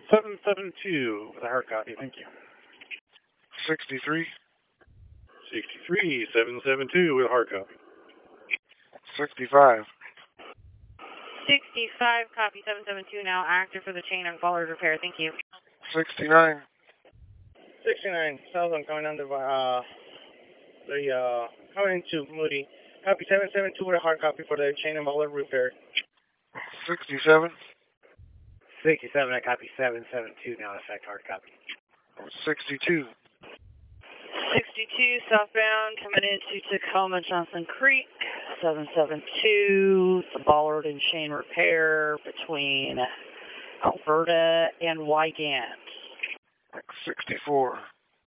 772 with a hard copy. Thank you. 63. 63, 772 with a hard copy. 65. 65, copy 772 now active for the chain and bollard repair. Thank you. 69. 69, southbound coming on coming into Moody. Copy 772 with a hard copy for the chain and bollard repair. 67. 67, I copy 772 now, effect hard copy. 62. 62, southbound coming into Tacoma Johnson Creek. 772, the bollard and chain repair between Alberta and Wygant. 64.